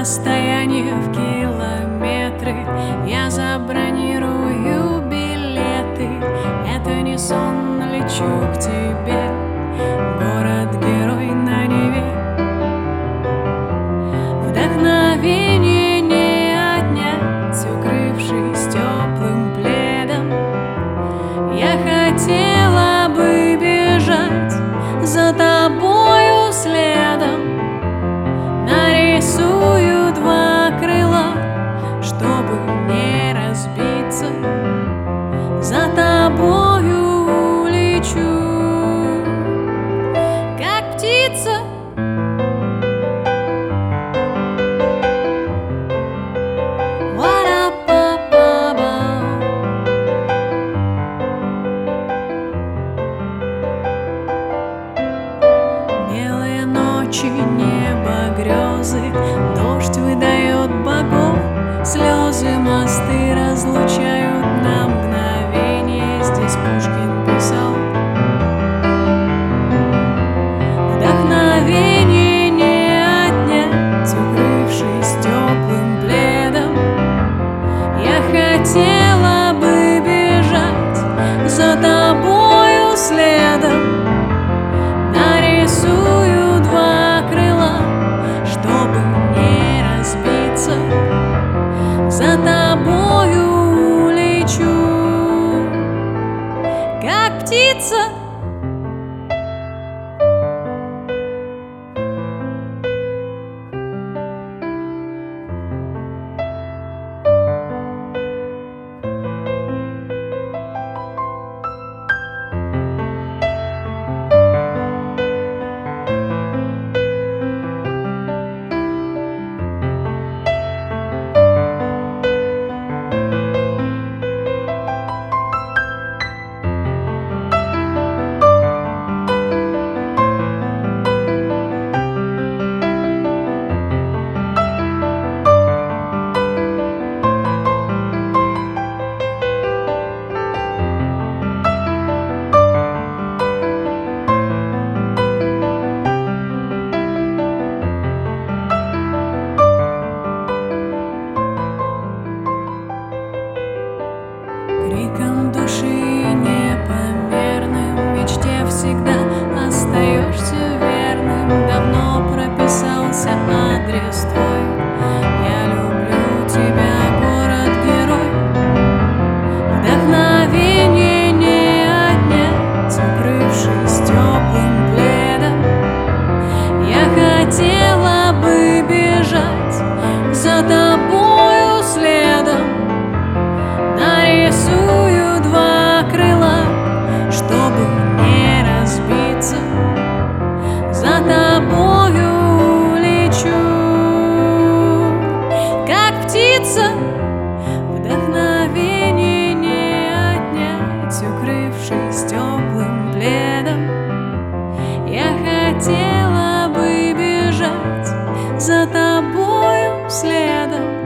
расстояние в километры. Я забронирую билеты. Это не сон, лечу к тебе. Город-герой на Неве. Вдохновение не отнять, укрывшись теплым пледом. Я хотела бы бежать за тобою следом. Нарисую два крыла, чтобы не разбиться. За тобою лечу, как птица. Белые ночи, небо, грезы, дождь выдает богов, слезы мосты разлучают на мгновение. Здесь Пушкин писал. Вдохновение не отнять, укрывшись теплым пледом. Я хотела бы бежать за тобою следом. Нарисую два крыла, чтобы не разбиться. За тобою лечу, как птица. Криком души непомерным, мечте всегда остаешься верным. Давно прописался адрес твой. Я люблю тебя, город-герой. Вдохновение не отнять, укрывшись теплым пледом. Я хотела бы бежать за тобою следом. Нарисую два крыла, чтобы не разбиться. За тобою лечу, как птица. Вдохновение не отнять, укрывшись теплым пледом. Я хотела бы бежать за тобою следом.